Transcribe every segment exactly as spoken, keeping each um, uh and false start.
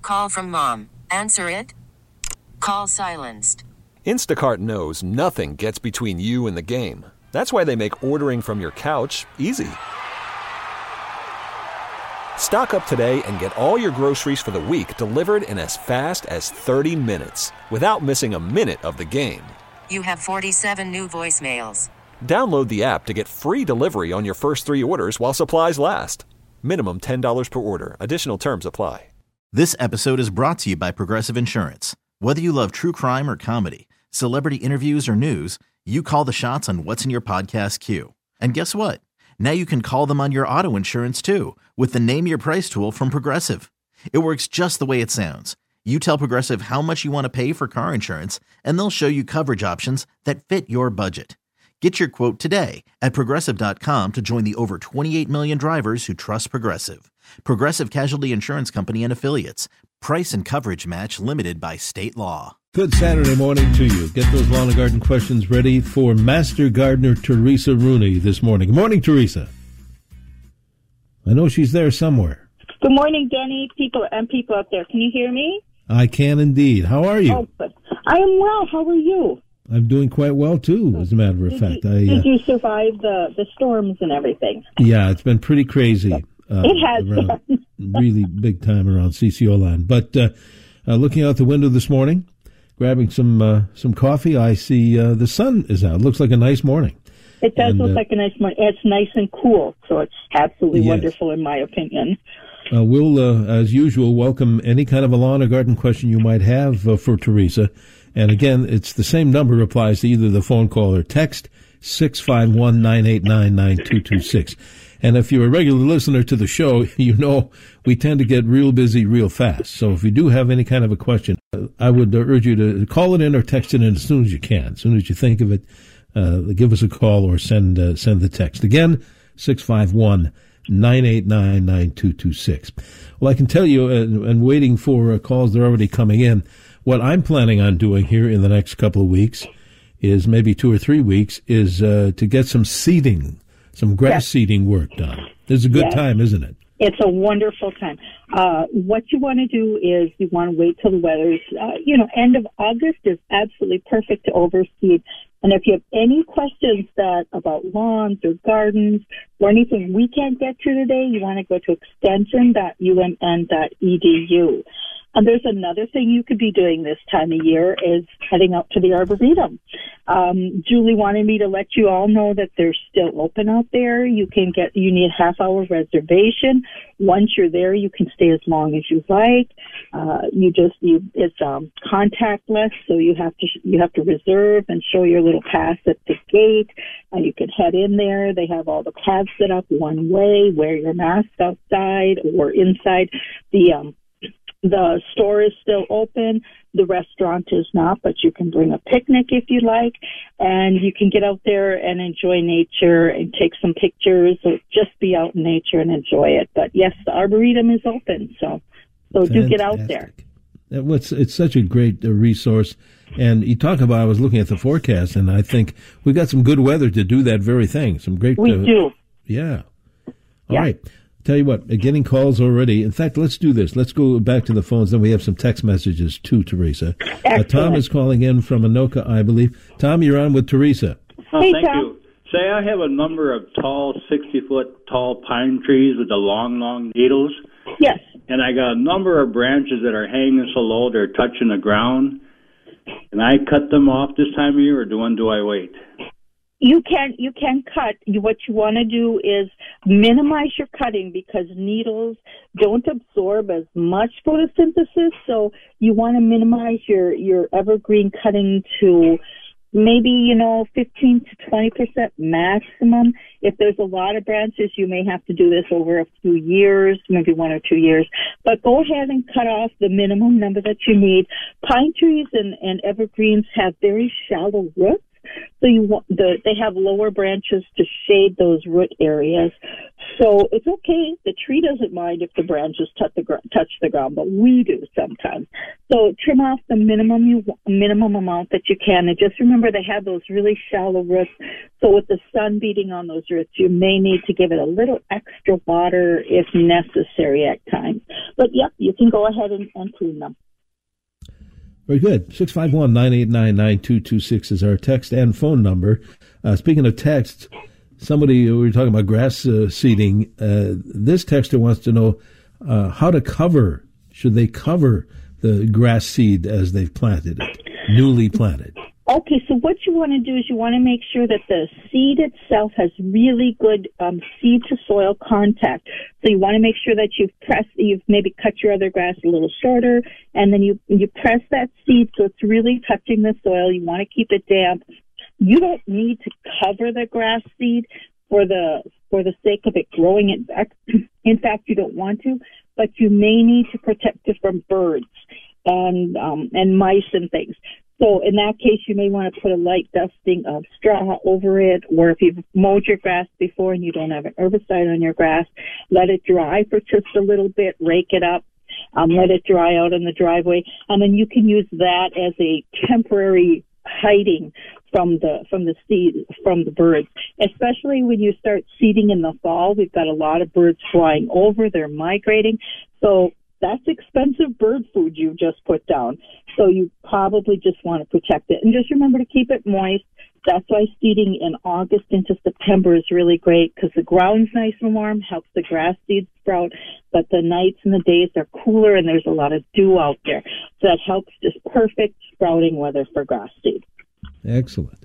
Call from mom. Answer it. Call silenced. Instacart knows nothing gets between you and the game. That's why they make ordering from your couch easy. Stock up today and get all your groceries for the week delivered in as fast as thirty minutes without missing a minute of the game. You have forty-seven new voicemails. Download the app to get free delivery on your first three orders while supplies last. Minimum ten dollars per order. Additional terms apply. This episode is brought to you by Progressive Insurance. Whether you love true crime or comedy, celebrity interviews or news, you call the shots on what's in your podcast queue. And guess what? Now you can call them on your auto insurance too with the Name Your Price tool from Progressive. It works just the way it sounds. You tell Progressive how much you want to pay for car insurance, and they'll show you coverage options that fit your budget. Get your quote today at Progressive dot com to join the over twenty-eight million drivers who trust Progressive. Progressive Casualty Insurance Company and Affiliates. Price and coverage match limited by state law. Good Saturday morning to you. Get those lawn and garden questions ready for Master Gardener Teresa Rooney this morning. Good morning, Teresa. I know she's there somewhere. Good morning, Denny, people and people out there. Can you hear me? I can indeed. How are you? Oh, but I am well. How are you? I'm doing quite well, too, as a matter of did fact. You, I, did uh, you survive the, the storms and everything? Yeah, it's been pretty crazy. Uh, it has around, really big time around C C O land. But uh, uh, looking out the window this morning, grabbing some uh, some coffee, I see uh, the sun is out. It looks like a nice morning. It does and, look uh, like a nice morning. It's nice and cool, so it's absolutely yes. wonderful in my opinion. Uh, we'll, uh, as usual, welcome any kind of a lawn or garden question you might have uh, for Teresa. And again, it's the same number applies to either the phone call or text, six five one, nine eight nine, nine two two six. And if you're a regular listener to the show, you know we tend to get real busy real fast. So if you do have any kind of a question, uh, I would urge you to call it in or text it in as soon as you can. As soon as you think of it, uh, give us a call or send uh, send the text. Again, six five one, nine eight nine, nine two two six. Well, I can tell you, uh, and waiting for uh, calls, they're already coming in. What I'm planning on doing here in the next couple of weeks is maybe two or three weeks is uh, to get some seeding, some grass yes. seeding work done. This is a good yes. time, isn't it? It's a wonderful time. Uh, what you want to do is you want to wait till the weather's, uh, you know, end of August is absolutely perfect to overseed. And if you have any questions that about lawns or gardens or anything we can't get to today, you want to go to extension dot u m n dot e d u. And there's another thing you could be doing this time of year is heading out to the Arboretum. Um, Julie wanted me to let you all know that they're still open out there. You can get, you need a half hour reservation. Once you're there, you can stay as long as you like. Uh, you just, you, it's, um, contactless, so you have to, you have to reserve and show your little pass at the gate, and you can head in there. They have all the paths set up one way, wear your mask outside or inside. The, um, The store is still open. The restaurant is not, but you can bring a picnic if you like, and you can get out there and enjoy nature and take some pictures. So just be out in nature and enjoy it. But yes, the Arboretum is open, so so Fantastic. do get out there. It was, it's such a great uh, resource. And you talk about, I was looking at the forecast, and I think we got some good weather to do that very thing. Some great. We uh, do. Yeah. All yeah. right. Tell you what, getting calls already. In fact, let's do this. Let's go back to the phones. Then we have some text messages too, Teresa. Uh, Tom is calling in from Anoka, I believe. Tom, you're on with Teresa. Oh, hey, thank Tom. you. Say I have a number of tall, sixty-foot tall pine trees with the long, long needles. Yes. And I got a number of branches that are hanging so low they're touching the ground. Can I cut them off this time of year, or do when do I wait? You can you can cut. You, what you want to do is minimize your cutting because needles don't absorb as much photosynthesis. So you want to minimize your, your evergreen cutting to maybe, you know, fifteen to twenty percent maximum. If there's a lot of branches, you may have to do this over a few years, maybe one or two years. But go ahead and cut off the minimum number that you need. Pine trees and, and evergreens have very shallow roots. So you want the, they have lower branches to shade those root areas. So it's okay. The tree doesn't mind if the branches touch the, gr- touch the ground, but we do sometimes. So trim off the minimum you minimum amount that you can. And just remember they have those really shallow roots. So with the sun beating on those roots, you may need to give it a little extra water if necessary at times. But, yep, you can go ahead and, and prune them. Very good. six five one, nine eight nine, nine two two six is our text and phone number. Uh, speaking of texts, somebody, we were talking about grass uh, seeding. Uh, this texter wants to know uh, how to cover, should they cover the grass seed as they've planted it, newly planted? Okay, so what you want to do is you want to make sure that the seed itself has really good um, seed-to-soil contact. So you want to make sure that you've pressed, you've maybe cut your other grass a little shorter, and then you you press that seed so it's really touching the soil. You want to keep it damp. You don't need to cover the grass seed for the for the sake of it growing. In fact, in fact, you don't want to, but you may need to protect it from birds and um, and mice and things. So in that case, you may want to put a light dusting of straw over it, or if you've mowed your grass before and you don't have an herbicide on your grass, let it dry for just a little bit, rake it up, um, let it dry out in the driveway, and then you can use that as a temporary hiding from the from the seed from the birds, especially when you start seeding in the fall. We've got a lot of birds flying over, they're migrating, so that's expensive bird food you just put down. So you probably just want to protect it. And just remember to keep it moist. That's why seeding in August into September is really great, because the ground's nice and warm, helps the grass seeds sprout, but the nights and the days are cooler and there's a lot of dew out there. So that helps, just perfect sprouting weather for grass seed. Excellent.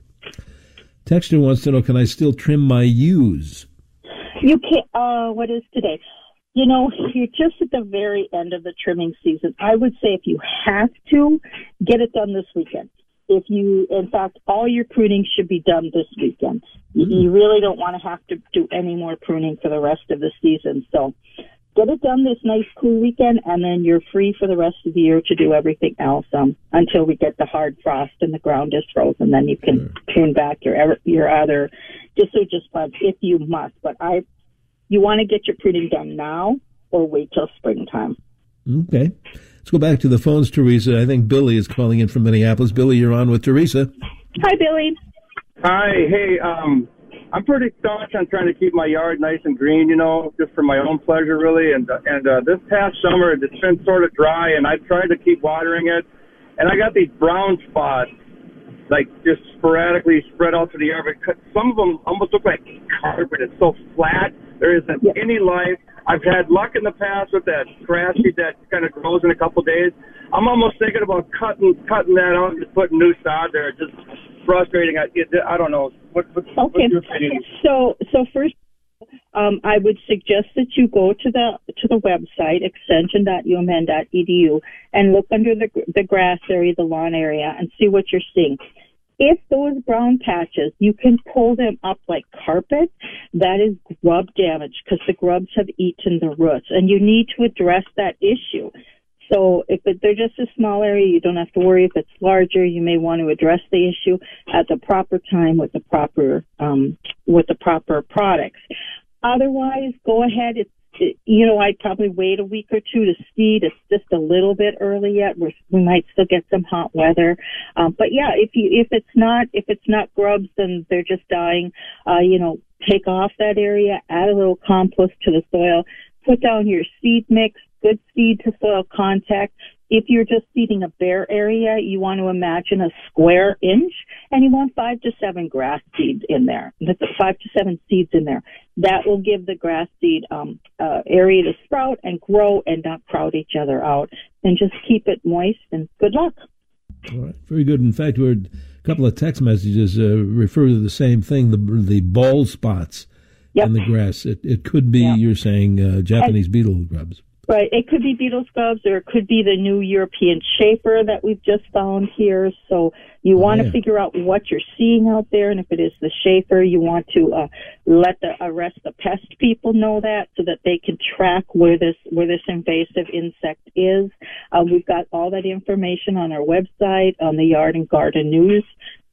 Texter wants to know, can I still trim my yews? You can. Uh, what is today? You know, you're just at the very end of the trimming season. I would say if you have to, get it done this weekend. If you, in fact, all your pruning should be done this weekend. Mm-hmm. You really don't want to have to do any more pruning for the rest of the season. So get it done this nice, cool weekend, and then you're free for the rest of the year to do everything else um, until we get the hard frost and the ground is frozen. Then you can sure. prune back your your other deciduous plants if you must. But I. You want to get your pruning done now or wait till springtime. Okay. Let's go back to the phones, Teresa. I think Billy is calling in from Minneapolis. Billy, you're on with Teresa. Hi, Billy. Hi. Hey, um, I'm pretty staunch on trying to keep my yard nice and green, you know, just for my own pleasure, really. And and uh, this past summer, it's been sort of dry, and I tried to keep watering it. And I got these brown spots, like just sporadically spread out to the yard. Some of them almost look like carpet. It's so flat. There isn't yep. any life. I've had luck in the past with that grass seed that kind of grows in a couple of days. I'm almost thinking about cutting cutting that out and just putting new sod there. It's just frustrating. I, it, I don't know. What, what, okay. What's your opinion? So, so first, um, I would suggest that you go to the to the website extension dot u m n dot e d u and look under the the grass area, the lawn area, and see what you're seeing. If those brown patches, you can pull them up like carpet, that is grub damage because the grubs have eaten the roots, and you need to address that issue. So if it, they're just a small area, you don't have to worry. If it's larger, you may want to address the issue at the proper time with the proper um, with the proper products. Otherwise, go ahead. It's You know, I'd probably wait a week or two to seed. It's just a little bit early yet. We're, we might still get some hot weather, um, but yeah, if you if it's not if it's not grubs, then they're just dying. Uh, you know, take off that area, add a little compost to the soil, put down your seed mix, good seed to soil contact. If you're just seeding a bare area, you want to imagine a square inch, and you want five to seven grass seeds in there. That's five to seven seeds in there. That will give the grass seed um, uh, area to sprout and grow and not crowd each other out. And just keep it moist, and good luck. All right, very good. In fact, we're, a couple of text messages uh, refer to the same thing, the the bald spots yep. in the grass. It, it could be, yep. you're saying, uh, Japanese and, beetle grubs. Right. It could be beetle scrubs, or it could be the new European Schaefer that we've just found here. So you want oh, yeah. to figure out what you're seeing out there, and if it is the Schaefer, you want to uh, let the arrest the pest people know that, so that they can track where this where this invasive insect is. Uh, we've got all that information on our website, on the Yard and Garden News.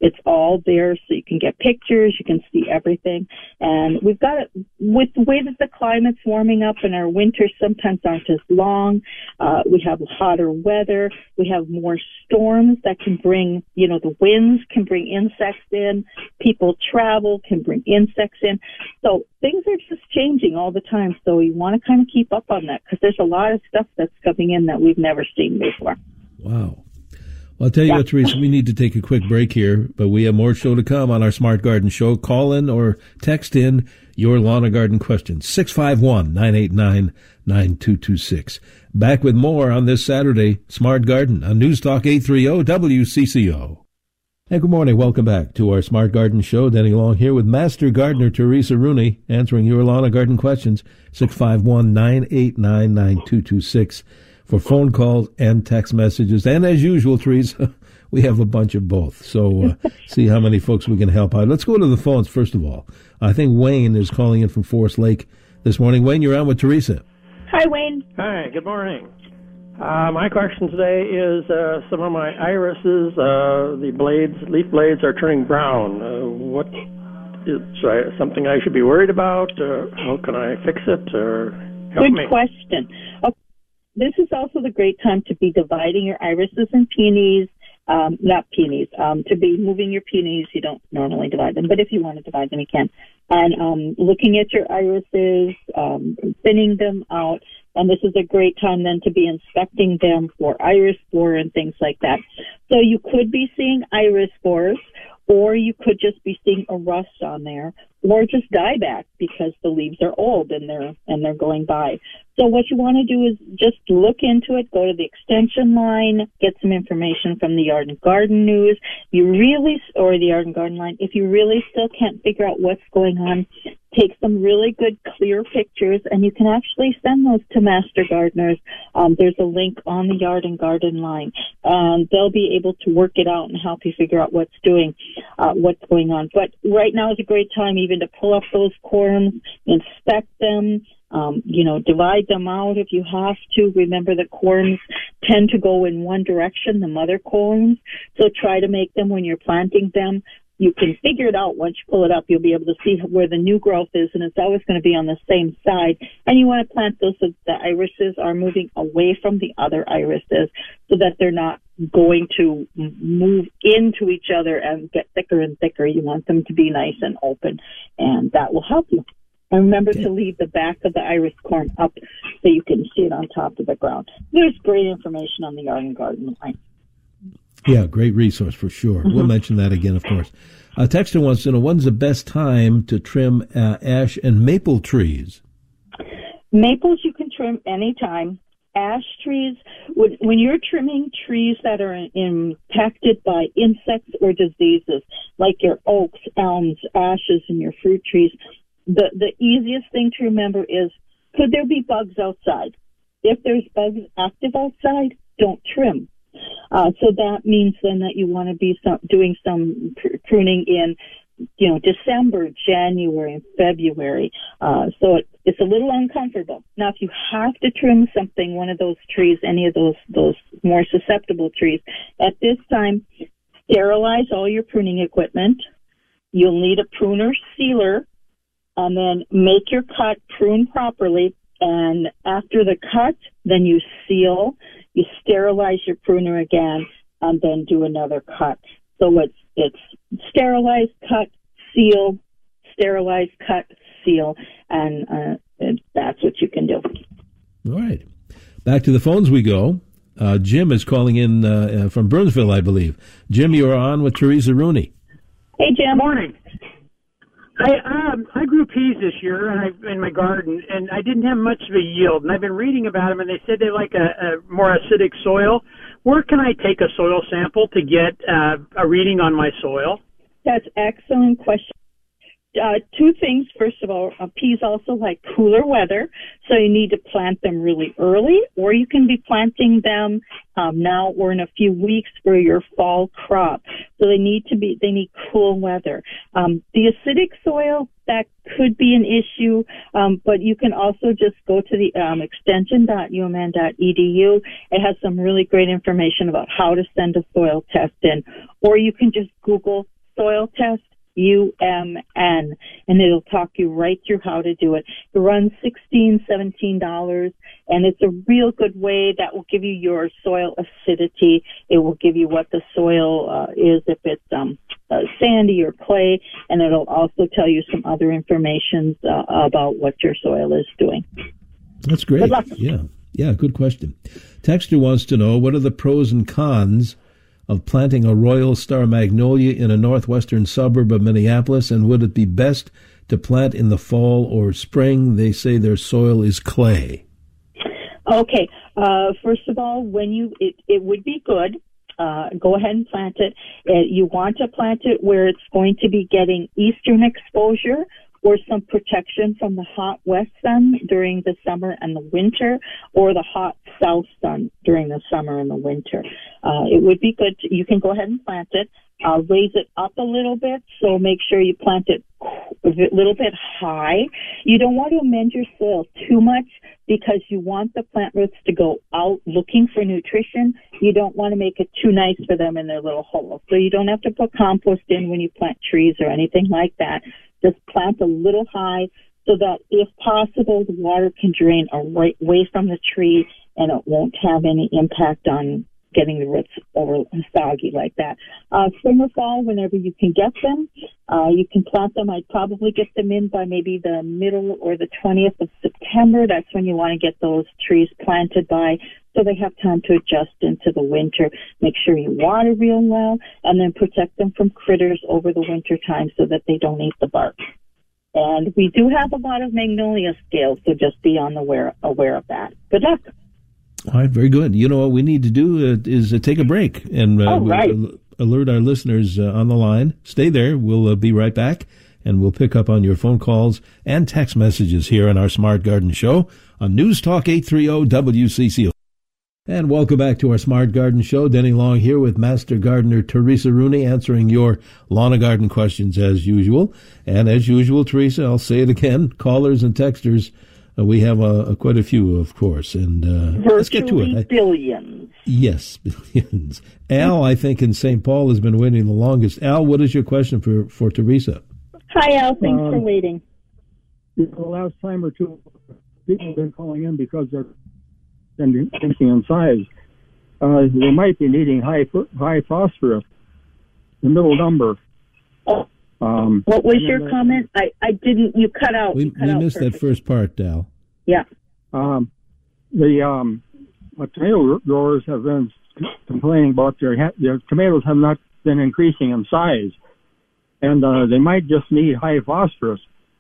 It's all there, so you can get pictures, you can see everything. And we've got it, with the way that the climate's warming up and our winters sometimes aren't as long, uh, we have hotter weather, we have more storms that can bring, you know, the winds can bring insects in, people travel, can bring insects in. So things are just changing all the time, so you want to kind of keep up on that because there's a lot of stuff that's coming in that we've never seen before. Wow. Well, I'll tell you yeah. what, Teresa, we need to take a quick break here, but we have more show to come on our Smart Garden Show. Call in or text in your lawn and garden questions, six five one, nine eight nine, nine two two six. Back with more on this Saturday, Smart Garden on News Talk eight thirty W C C O. Hey, good morning. Welcome back to our Smart Garden Show. Denny Long here with Master Gardener Teresa Rooney answering your lawn and garden questions, six five one, nine eight nine, nine two two six. For phone calls and text messages. And as usual, Teresa, we have a bunch of both. So uh, see how many folks we can help out. Let's go to the phones, first of all. I think Wayne is calling in from Forest Lake this morning. Wayne, you're on with Teresa. Hi, Wayne. Hi, good morning. Uh, my question today is uh, some of my irises, uh, the blades, leaf blades are turning brown. Uh, what is uh, something I should be worried about? Uh, how can I fix it? Or help Good me? question. Okay. This is also the great time to be dividing your irises and peonies, um, not peonies, um, to be moving your peonies. You don't normally divide them, but if you want to divide them, you can. And um, looking at your irises, um, thinning them out. And this is a great time then to be inspecting them for iris spore and things like that. So you could be seeing iris spores, or you could just be seeing a rust on there, or just dieback because the leaves are old and they're and they're going by. So what you want to do is just look into it, go to the extension line, get some information from the Yard and Garden News. You really, or the Yard and Garden Line, if you really still can't figure out what's going on, take some really good clear pictures, and you can actually send those to Master Gardeners. Um, there's a link on the Yard and Garden Line. Um, they'll be able to work it out and help you figure out what's doing, uh, what's going on. But right now is a great time even to pull up those corms, inspect them, um, you know, divide them out if you have to. Remember that corms tend to go in one direction, the mother corms, so try to make them when you're planting them. You can figure it out once you pull it up. You'll be able to see where the new growth is, and it's always going to be on the same side. And you want to plant those so the irises are moving away from the other irises so that they're not going to move into each other and get thicker and thicker. You want them to be nice and open, and that will help you. And remember to leave the back of the iris corm up so you can see it on top of the ground. There's great information on the Yard and Garden Line. Yeah, great resource for sure. Mm-hmm. We'll mention that again, of course. A texter wants to know, when's the best time to trim uh, ash and maple trees? Maples you can trim anytime. Ash trees, when, when you're trimming trees that are impacted by insects or diseases, like your oaks, elms, ashes, and your fruit trees, the, the easiest thing to remember is, could there be bugs outside? If there's bugs active outside, don't trim. Uh, so that means then that you want to be some, doing some pr- pruning in, you know, December, January, and February. Uh, so it, it's a little uncomfortable. Now, if you have to trim something, one of those trees, any of those those more susceptible trees, at this time, sterilize all your pruning equipment. You'll need a pruner sealer, and then make your cut, prune properly, and after the cut, then you seal. You sterilize your pruner again, and then do another cut. So it's it's sterilize, cut, seal, sterilize, cut, seal, and, uh, and that's what you can do. All right. Back to the phones we go. Uh, Jim is calling in uh, from Burnsville, I believe. Jim, you're on with Teresa Rooney. Hey, Jim. Good morning. I um, I grew peas this year and I, in my garden, and I didn't have much of a yield. And I've been reading about them, and they said they like a, a more acidic soil. Where can I take a soil sample to get uh, a reading on my soil? That's an excellent question. Uh, two things. First of all, uh, peas also like cooler weather, so you need to plant them really early, or you can be planting them um, now or in a few weeks for your fall crop. So they need to be, they need cool weather. Um, the acidic soil, that could be an issue, um, but you can also just go to the um, extension dot u m n dot e d u. It has some really great information about how to send a soil test in, or you can just Google soil test U M N, and it'll talk you right through how to do it. It runs sixteen dollars, seventeen dollars, and it's a real good way that will give you your soil acidity. It will give you what the soil uh, is, if it's um, uh, sandy or clay, and it'll also tell you some other information uh, about what your soil is doing. That's great. Good luck. Yeah, yeah, good question. Texter wants to know, what are the pros and cons of planting a Royal Star Magnolia in a northwestern suburb of Minneapolis, and would it be best to plant in the fall or spring? They say their soil is clay. Okay. Uh, first of all, when you it, it would be good. Uh, go ahead and plant it. Uh, you want to plant it where it's going to be getting eastern exposure, or some protection from the hot west sun during the summer and the winter, or the hot south sun during the summer and the winter. Uh, it would be good to, you can go ahead and plant it. Uh, raise it up a little bit, so make sure you plant it a little bit high. You don't want to amend your soil too much, because you want the plant roots to go out looking for nutrition. You don't want to make it too nice for them in their little holes. So you don't have to put compost in when you plant trees or anything like that. Just plant a little high so that, if possible, the water can drain away from the tree and it won't have any impact on getting the roots over soggy like that. Uh, spring or fall, whenever you can get them, uh, you can plant them. I'd probably get them in by maybe the middle or the twentieth of September. That's when you want to get those trees planted by, so they have time to adjust into the winter. Make sure you water real well, and then protect them from critters over the winter time so that they don't eat the bark. And we do have a lot of magnolia scales, so just be on the aware, aware of that. Good luck. All right, very good. You know what we need to do uh, is uh, take a break and uh, oh, right. we'll alert our listeners uh, on the line. Stay there. We'll uh, be right back, and we'll pick up on your phone calls and text messages here on our Smart Garden Show on News Talk eight thirty W C C. And welcome back to our Smart Garden Show. Denny Long here with Master Gardener Teresa Rooney, answering your lawn and garden questions as usual. And as usual, Teresa, I'll say it again, callers and texters, uh, we have uh, quite a few, of course. And uh, let's get to it. I, billions. Yes, billions. Al, I think, in Saint Paul has been waiting the longest. Al, what is your question for, for Teresa? Hi, Al. Thanks um, for waiting. The last time or two, people have been calling in because they're increasing in size. Uh, they might be needing high high phosphorus, the middle number. Oh. Um, what was your uh, comment? I, I didn't, you cut out. We, cut we out missed perfect. that first part, Al. Yeah. Um, the um, uh, tomato growers have been complaining about their, ha- their tomatoes have not been increasing in size, and uh, they might just need high phosphorus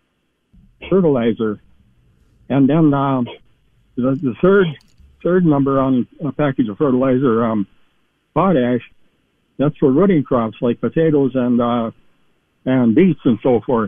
fertilizer. And then uh, the, the third third number on a package of fertilizer, um, potash, that's for rooting crops like potatoes and uh, and beets and so forth.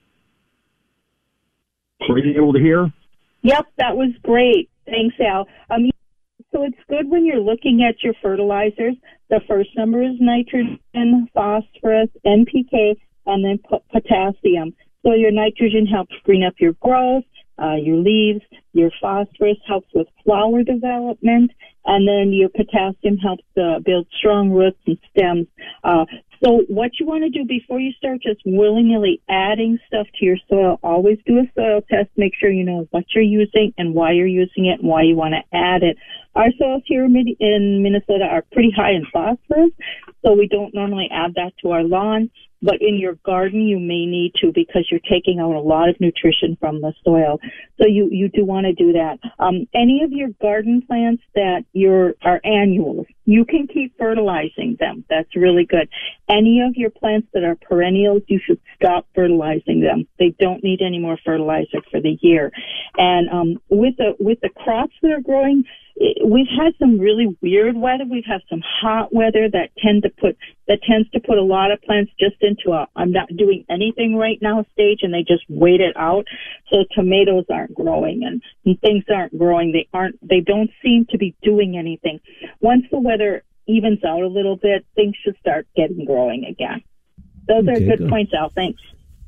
Were you able to hear? Yep, that was great. Thanks, Al. Um, so it's good when you're looking at your fertilizers. The first number is nitrogen, phosphorus, N P K, and then p- potassium. So your nitrogen helps green up your growth, uh, your leaves. Your phosphorus helps with flower development, and then your potassium helps uh, build strong roots and stems. Uh, so what you want to do before you start just willy-nilly adding stuff to your soil, always do a soil test. Make sure you know what you're using and why you're using it and why you want to add it. Our soils here in Minnesota are pretty high in phosphorus, so we don't normally add that to our lawn. But in your garden, you may need to, because you're taking out a lot of nutrition from the soil. So you, you do want to do that. Um, any of your garden plants that you're, are annuals, you can keep fertilizing them. That's really good. Any of your plants that are perennials, you should stop fertilizing them. They don't need any more fertilizer for the year. And um, with the with the crops that are growing, we've had some really weird weather. We've had some hot weather that tend to put that tends to put a lot of plants just into a I'm not doing anything right now stage, and they just wait it out. So tomatoes aren't growing and, and things aren't growing. They aren't. They don't seem to be doing anything. Once the weather evens out a little bit, things should start getting growing again. Those okay, are good, good points, Al. Thanks.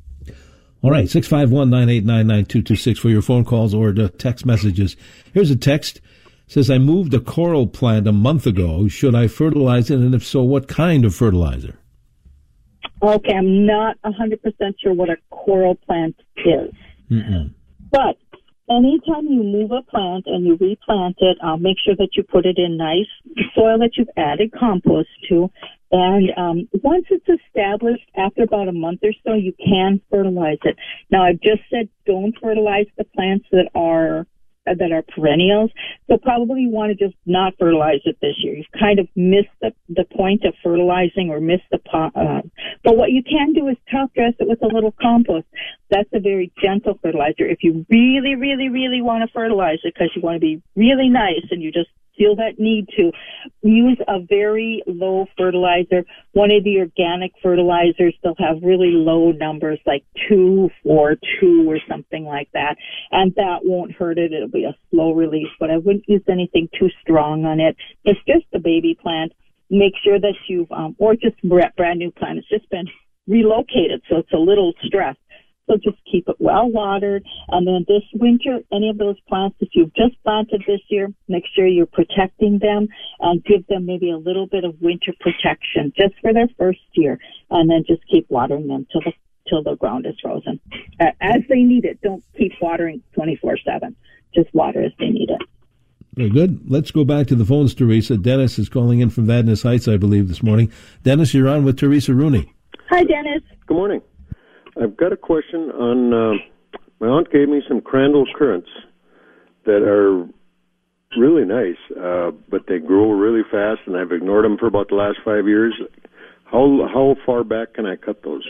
All right, six five one, nine eight nine, nine two two six for your phone calls or the text messages. Here's a text. It says, I moved a coral plant a month ago. Should I fertilize it? And if so, what kind of fertilizer? Okay, I'm not one hundred percent sure what a coral plant is. Mm-mm. But anytime you move a plant and you replant it, uh, make sure that you put it in nice soil that you've added compost to. And um, once it's established, after about a month or so, you can fertilize it. Now, I've just said don't fertilize the plants that are that are perennials. So probably you want to just not fertilize it this year. You've kind of missed the, the point of fertilizing or missed the pot. Uh, but what you can do is top dress it with a little compost. That's a very gentle fertilizer. If you really, really, really want to fertilize it because you want to be really nice and you just feel that need to, use a very low fertilizer. One of the organic fertilizers, they'll have really low numbers, like two, four, two, or something like that. And that won't hurt it. It'll be a slow release, but I wouldn't use anything too strong on it. It's just a baby plant. Make sure that you've, um, or just brand new plant. It's just been relocated, so it's a little stressed. So just keep it well watered. And then this winter, any of those plants that you've just planted this year, make sure you're protecting them and give them maybe a little bit of winter protection just for their first year. And then just keep watering them till the till the ground is frozen. Uh, as they need it. Don't keep watering twenty-four seven. Just water as they need it. Very good. Let's go back to the phones, Teresa. Dennis is calling in from Vadnais Heights, I believe, this morning. Dennis, you're on with Teresa Rooney. Hi, Dennis. Good morning. I've got a question on, uh, my aunt gave me some Crandall currants that are really nice, uh, but they grow really fast, and I've ignored them for about the last five years. How how far back can I cut those?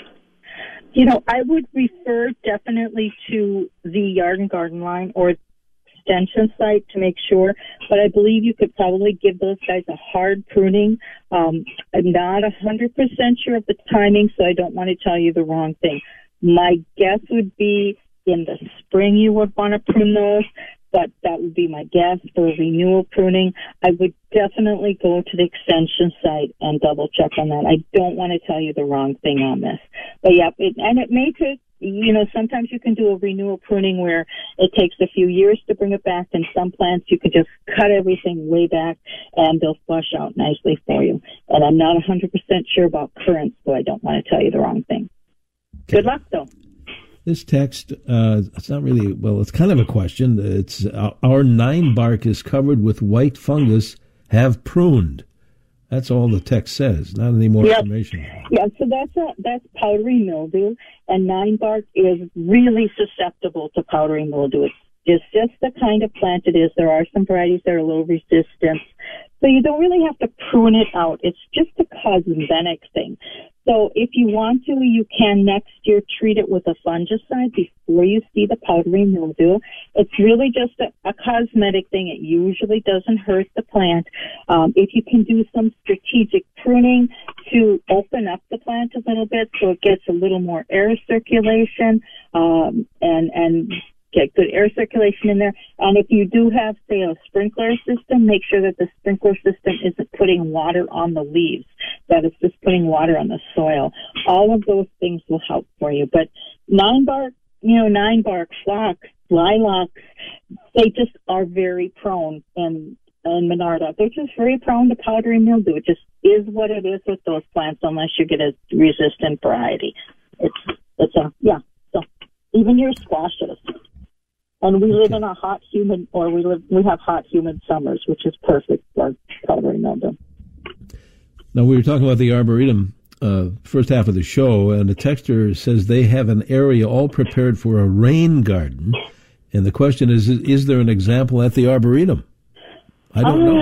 You know, I would refer definitely to the Yard and Garden line or extension site to make sure, but I believe you could probably give those guys a hard pruning. Um, I'm not one hundred percent sure of the timing, so I don't want to tell you the wrong thing. My guess would be in the spring you would want to prune those, but that would be my guess for renewal pruning. I would definitely go to the extension site and double check on that. I don't want to tell you the wrong thing on this. But yeah, it, and it may take, you know, sometimes you can do a renewal pruning where it takes a few years to bring it back, and some plants you can just cut everything way back and they'll flush out nicely for you. And I'm not one hundred percent sure about currants, so I don't want to tell you the wrong thing. Good luck, though. This text, uh, it's not really, well, it's kind of a question. It's uh, our nine bark is covered with white fungus, have pruned. That's all the text says, not any more yep. information. Yeah, so that's a, that's powdery mildew, and nine bark is really susceptible to powdery mildew. It's It's just the kind of plant it is. There are some varieties that are a little resistant. So you don't really have to prune it out. It's just a cosmetic thing. So if you want to, you can next year treat it with a fungicide before you see the powdery mildew. It's really just a, a cosmetic thing. It usually doesn't hurt the plant. Um, if you can do some strategic pruning to open up the plant a little bit so it gets a little more air circulation, um, and, and get good air circulation in there. And if you do have, say, a sprinkler system, make sure that the sprinkler system isn't putting water on the leaves, that it's just putting water on the soil. All of those things will help for you. But nine bark, you know, nine bark, phlox, lilacs, they just are very prone, and and Monarda, they're just very prone to powdery mildew. It just is what it is with those plants, unless you get a resistant variety. It's, it's a, yeah, so even your squashes. And we live in a hot, humid, or we live, we have hot, humid summers, which is perfect for powdery mildew. Now, we were talking about the Arboretum uh, first half of the show, and the texter says they have an area all prepared for a rain garden. And the question is, is there an example at the Arboretum? I don't uh, know.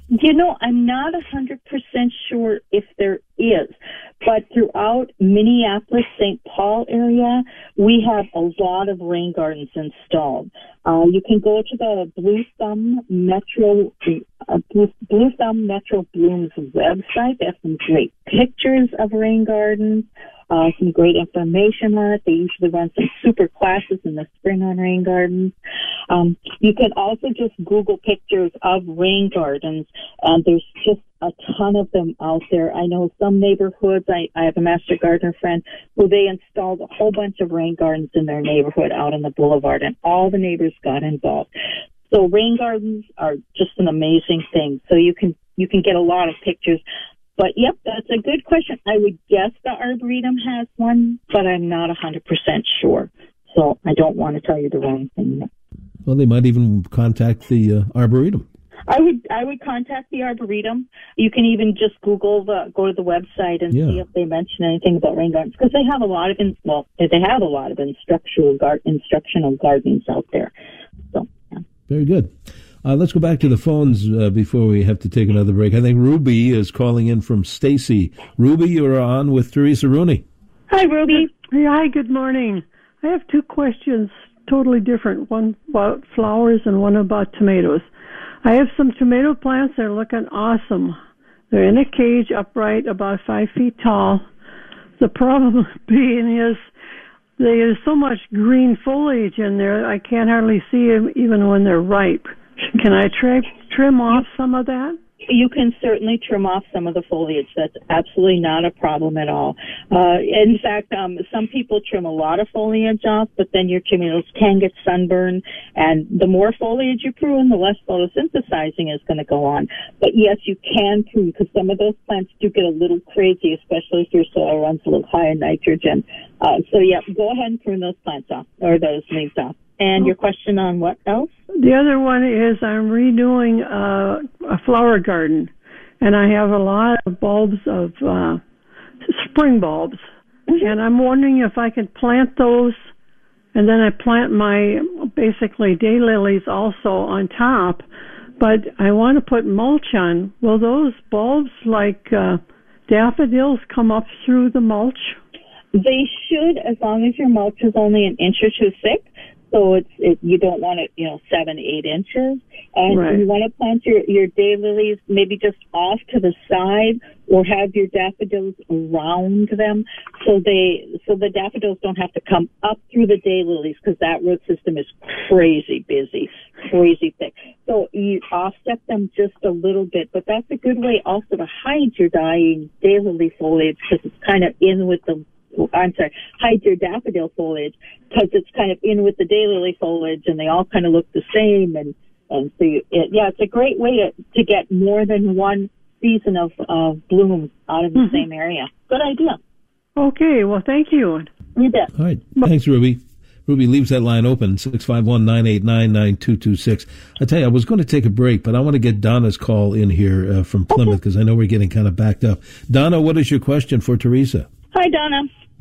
You know, I'm not one hundred percent sure if there is, but throughout Minneapolis, Saint Paul area, we have a lot of rain gardens installed. Uh, you can go to the Blue Thumb Metro, uh, Blue, Blue Thumb Metro Blooms website. They have some great pictures of rain gardens, uh, some great information on it. They usually run some super classes in the spring on rain gardens. Um, you can also just Google pictures of rain gardens, and there's just a ton of them out there. I know some neighborhoods, I, I have a master gardener friend who they installed a whole bunch of rain gardens in their neighborhood out on the boulevard, and all the neighbors got involved. So rain gardens are just an amazing thing. So you can you can get a lot of pictures. But, yep, that's a good question. I would guess the Arboretum has one, but I'm not one hundred percent sure. So I don't want to tell you the wrong thing. Well, they might even contact the uh, Arboretum. I would I would contact the Arboretum. You can even just Google the go to the website and Yeah. see if they mention anything about rain gardens, because they have a lot of in, well they have a lot of instructional gar- instructional gardens out there. So yeah. Very good. Uh, let's go back to the phones uh, before we have to take another break. I think Ruby is calling in from Stacy. Ruby, you're on with Teresa Rooney. Hi, Ruby. Hey, hi, good morning. I have two questions, totally different. One about flowers and one about tomatoes. I have some tomato plants that are looking awesome. They're in a cage, upright, about five feet tall. The problem being is there's so much green foliage in there, I can't hardly see them even when they're ripe. Can I trim, trim off some of that? You can certainly trim off some of the foliage. That's absolutely not a problem at all. Uh, in fact, um, some people trim a lot of foliage off, but then your tomatoes can get sunburned, and the more foliage you prune, the less photosynthesizing is going to go on. But yes, you can prune, because some of those plants do get a little crazy, especially if your soil runs a little high in nitrogen. Uh, so yeah, go ahead and prune those plants off, or those leaves off. And your question on what else? The other one is I'm redoing uh, a flower garden, and I have a lot of bulbs of uh, spring bulbs, mm-hmm. and I'm wondering if I could plant those, and then I plant my basically daylilies also on top, but I want to put mulch on. Will those bulbs, like uh, daffodils, come up through the mulch? They should, as long as your mulch is only an inch or two thick. So it's it, you don't want it, you know, seven, eight inches. And right. you want to plant your, your daylilies maybe just off to the side, or have your daffodils around them, so they so the daffodils don't have to come up through the daylilies, because that root system is crazy busy, crazy thick. So you offset them just a little bit, but that's a good way also to hide your dying daylily foliage, because it's kind of in with the I'm sorry, hide your daffodil foliage, because it's kind of in with the daylily foliage, and they all kind of look the same. And, and so, you, it, yeah, it's a great way to, to get more than one season of uh, bloom out of the mm-hmm. same area. Good idea. Okay, well, thank you. You bet. All right. Thanks, Ruby. Ruby leaves that line open, six five one, nine eight nine, nine two two six. I tell you, I was going to take a break, but I want to get Donna's call in here uh, from Plymouth, because I know we're getting kind of backed up. Donna, what is your question for Teresa? Hi, Donna.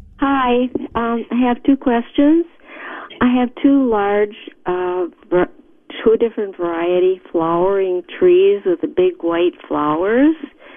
Hi, um, I have two questions. I have two large, uh, two different variety flowering trees with the big white flowers.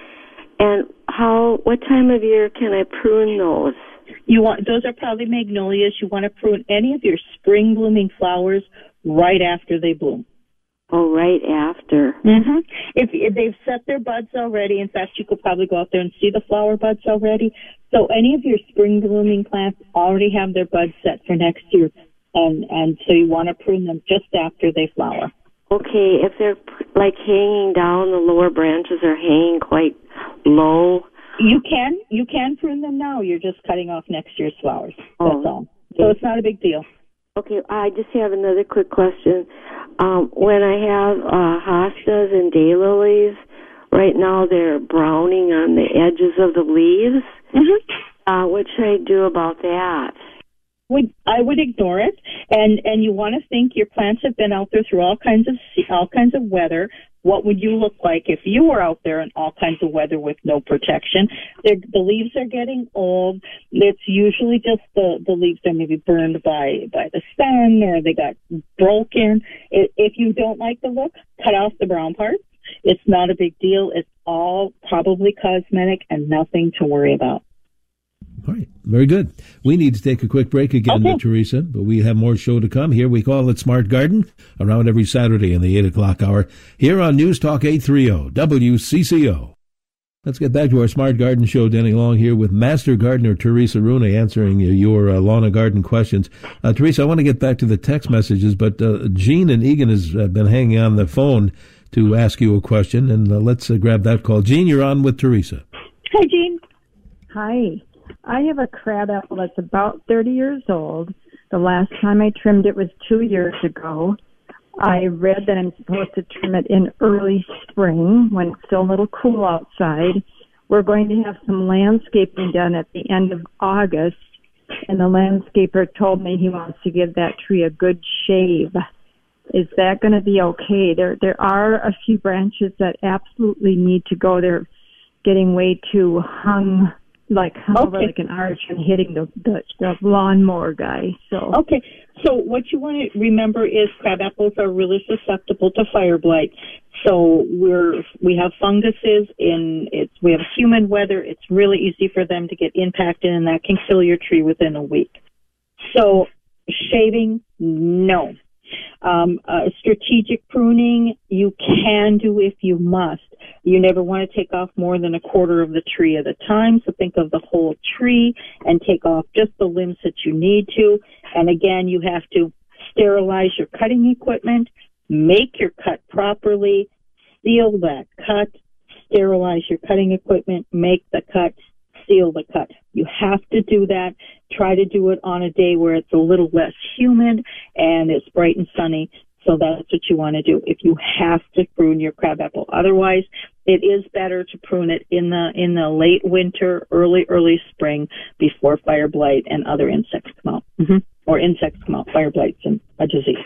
And how, what time of year can I prune those? You want, those are probably magnolias. You want to prune any of your spring blooming flowers right after they bloom. Oh, right after. Mm-hmm. If, if they've set their buds already, in fact, you could probably go out there and see the flower buds already. So any of your spring blooming plants already have their buds set for next year, and and so you want to prune them just after they flower. Okay, if they're like hanging down, the lower branches are hanging quite low. You can you can prune them now. You're just cutting off next year's flowers. Oh. That's all. So it's not a big deal. Okay, I just have another quick question. Um, when I have uh, hostas and daylilies, right now they're browning on the edges of the leaves. Mm-hmm. Uh, what should I do about that? Would I would ignore it, and and you want to think your plants have been out there through all kinds of all kinds of weather. What would you look like if you were out there in all kinds of weather with no protection? They're, the leaves are getting old. It's usually just the, the leaves are maybe burned by, by the sun, or they got broken. If you don't like the look, cut off the brown parts. It's not a big deal. It's all probably cosmetic and nothing to worry about. All right. Very good. We need to take a quick break again, okay. Teresa, but we have more show to come. Here we call it Smart Garden, around every Saturday in the eight o'clock hour, here on News Talk eight thirty W C C O. Let's get back to our Smart Garden show. Denny Long here with Master Gardener Teresa Runa answering your uh, lawn and garden questions. Uh, Teresa, I want to get back to the text messages, but uh, Jean and Egan has uh, been hanging on the phone to ask you a question, and uh, let's uh, grab that call. Jean, you're on with Teresa. Hi, Jean. Hi. I have a crab apple that's about thirty years old. The last time I trimmed it was two years ago. I read that I'm supposed to trim it in early spring when it's still a little cool outside. We're going to have some landscaping done at the end of August, and the landscaper told me he wants to give that tree a good shave. Is that going to be okay? There, there are a few branches that absolutely need to go. They're getting way too hung, like hung okay. over like an arch and hitting the, the, the lawnmower guy. So okay. So what you want to remember is crab apples are really susceptible to fire blight. So we're we have funguses in it's we have humid weather. It's really easy for them to get impacted, and that can kill your tree within a week. So shaving, no. Um, uh, strategic pruning, you can do if you must. You never want to take off more than a quarter of the tree at a time, so think of the whole tree and take off just the limbs that you need to. And again, you have to sterilize your cutting equipment, make your cut properly, seal that cut, sterilize your cutting equipment, make the cut, seal the cut. You have to do that. Try to do it on a day where it's a little less humid and it's bright and sunny. So that's what you want to do if you have to prune your crabapple. Otherwise, it is better to prune it in the in the late winter, early early spring, before fire blight and other insects come out, mm-hmm. or insects come out, fire blights and a disease.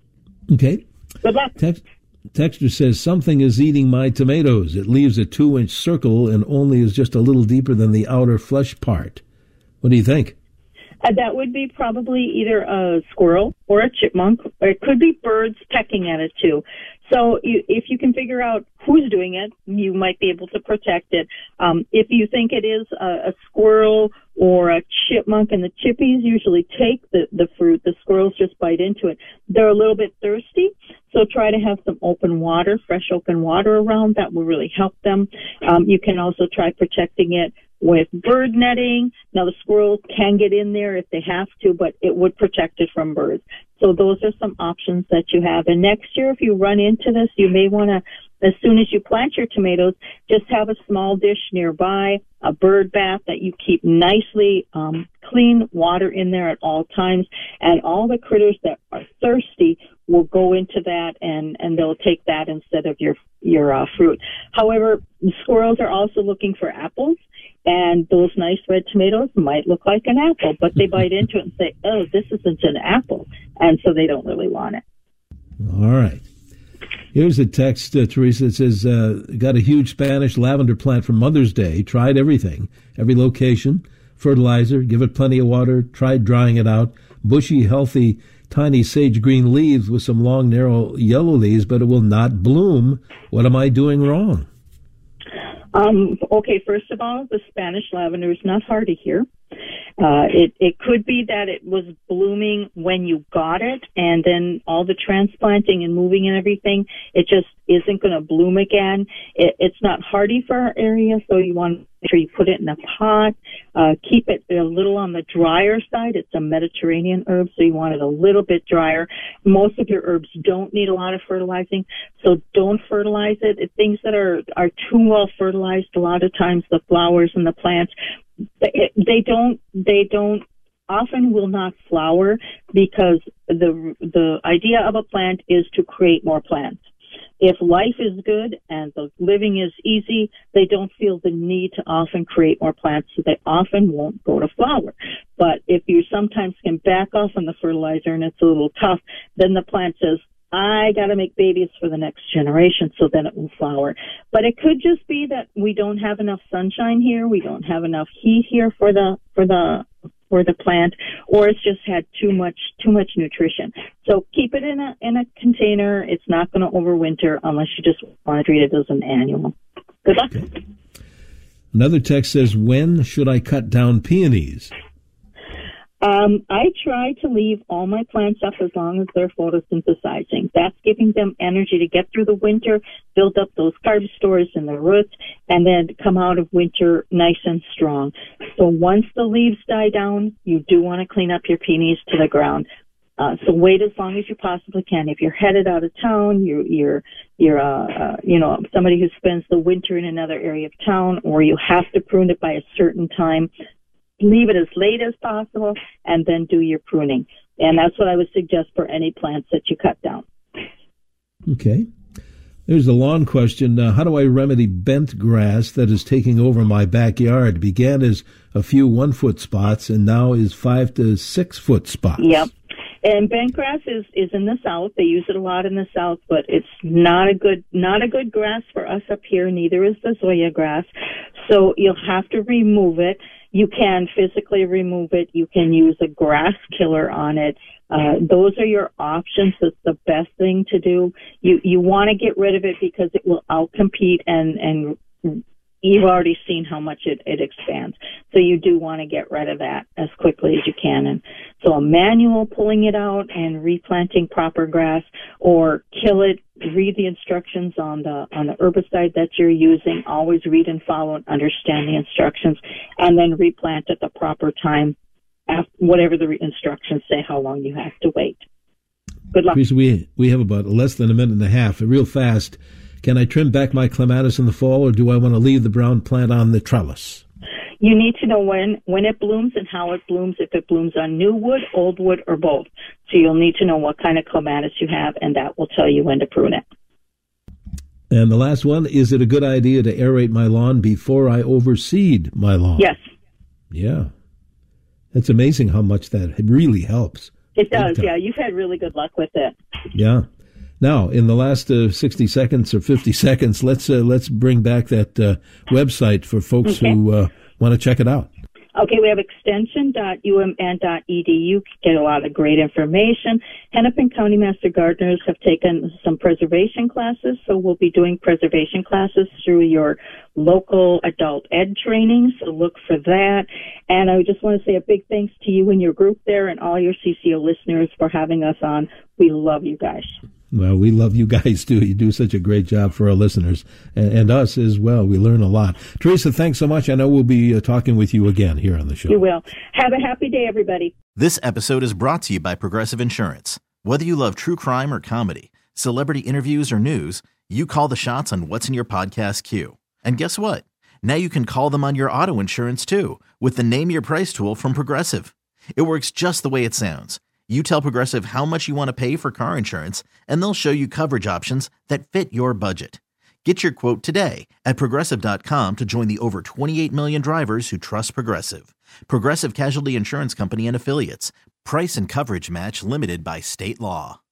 Okay. Good luck. Text, texter says something is eating my tomatoes. It leaves a two-inch circle and only is just a little deeper than the outer flesh part. What do you think? Uh, that would be probably either a squirrel or a chipmunk, or it could be birds pecking at it too. So you, if you can figure out who's doing it, you might be able to protect it. Um, if you think it is a, a squirrel or a chipmunk, and the chippies usually take the, the fruit, the squirrels just bite into it. They're a little bit thirsty, so try to have some open water, fresh open water around. That will really help them. Um, you can also try protecting it with bird netting. Now, the squirrels can get in there if they have to, but it would protect it from birds. So those are some options that you have. And next year, if you run into this, you may want to, as soon as you plant your tomatoes, just have a small dish nearby, a bird bath that you keep nicely um, clean water in there at all times, and all the critters that are thirsty will go into that, and, and they'll take that instead of your your uh, fruit. However, the squirrels are also looking for apples, and those nice red tomatoes might look like an apple, but they bite into it and say, oh, this isn't an apple, and so they don't really want it. All right. Here's a text, uh, Teresa. It says, uh, got a huge Spanish lavender plant for Mother's Day, tried everything, every location, fertilizer, give it plenty of water, tried drying it out, bushy, healthy, tiny sage green leaves with some long, narrow yellow leaves, but it will not bloom. What am I doing wrong? Um, okay, first of all, the Spanish lavender is not hardy here. Uh, it, it could be that it was blooming when you got it, and then all the transplanting and moving and everything, it just isn't going to bloom again. It, it's not hardy for our area, so you want to make sure you put it in a pot. Uh, keep it a little on the drier side. It's a Mediterranean herb, so you want it a little bit drier. Most of your herbs don't need a lot of fertilizing, so don't fertilize it. It things that are, are too well fertilized, a lot of times the flowers and the plants, They, they don't, they don't, often will not flower because the, the idea of a plant is to create more plants. If life is good and the living is easy, they don't feel the need to often create more plants, so they often won't go to flower. But if you sometimes can back off on the fertilizer and it's a little tough, then the plant says, I got to make babies for the next generation, so then it will flower. But it could just be that we don't have enough sunshine here. We don't have enough heat here for the for the for the plant, or it's just had too much too much nutrition. So keep it in a in a container. It's not going to overwinter unless you just want to treat it as an annual. Good luck. Okay. Another text says, when should I cut down peonies? Um, I try to leave all my plants up as long as they're photosynthesizing. That's giving them energy to get through the winter, build up those carb stores in the roots, and then come out of winter nice and strong. So once the leaves die down, you do want to clean up your peonies to the ground. Uh, so wait as long as you possibly can. If you're headed out of town, you're, you're, you're, uh, uh, you know, somebody who spends the winter in another area of town, or you have to prune it by a certain time, leave it as late as possible, and then do your pruning. And that's what I would suggest for any plants that you cut down. Okay. There's a lawn question. Uh, how do I remedy bent grass that is taking over my backyard? Began as a few one-foot spots and now is five to six-foot spots. Yep. And bent grass is, is in the south. They use it a lot in the south, but it's not a good not a good grass for us up here. Neither is the Zoya grass. So you'll have to remove it. You can physically remove it. You can use a grass killer on it. Uh, those are your options. That's the best thing to do. You you want to get rid of it because it will outcompete, and and you've already seen how much it, it expands. So you do want to get rid of that as quickly as you can. And so a manual pulling it out and replanting proper grass, or kill it. Read the instructions on the on the herbicide that you're using. Always read and follow and understand the instructions, and then replant at the proper time, after whatever the instructions say, how long you have to wait. Good luck. Teresa, we, we have about less than a minute and a half. Real fast, can I trim back my clematis in the fall, or do I want to leave the brown plant on the trellis? You need to know when, when it blooms and how it blooms, if it blooms on new wood, old wood, or both. So you'll need to know what kind of clematis you have, and that will tell you when to prune it. And the last one, is it a good idea to aerate my lawn before I overseed my lawn? Yes. Yeah. It's amazing how much that really helps. It does, yeah. You've had really good luck with it. Yeah. Now, in the last uh, sixty seconds or fifty seconds, let's uh, let's bring back that uh, website for folks Okay. who uh, want to check it out. Okay, we have extension dot u m n dot e d u. Get a lot of great information. Hennepin County Master Gardeners have taken some preservation classes, so we'll be doing preservation classes through your local adult ed training, so look for that. And I just want to say a big thanks to you and your group there and all your C C O listeners for having us on. We love you guys. Well, we love you guys, too. You do such a great job for our listeners and, and us as well. We learn a lot. Teresa, thanks so much. I know we'll be uh, talking with you again here on the show. You will. Have a happy day, everybody. This episode is brought to you by Progressive Insurance. Whether you love true crime or comedy, celebrity interviews or news, you call the shots on what's in your podcast queue. And guess what? Now you can call them on your auto insurance, too, with the Name Your Price tool from Progressive. It works just the way it sounds. You tell Progressive how much you want to pay for car insurance, and they'll show you coverage options that fit your budget. Get your quote today at Progressive dot com to join the over twenty-eight million drivers who trust Progressive. Progressive Casualty Insurance Company and Affiliates. Price and coverage match limited by state law.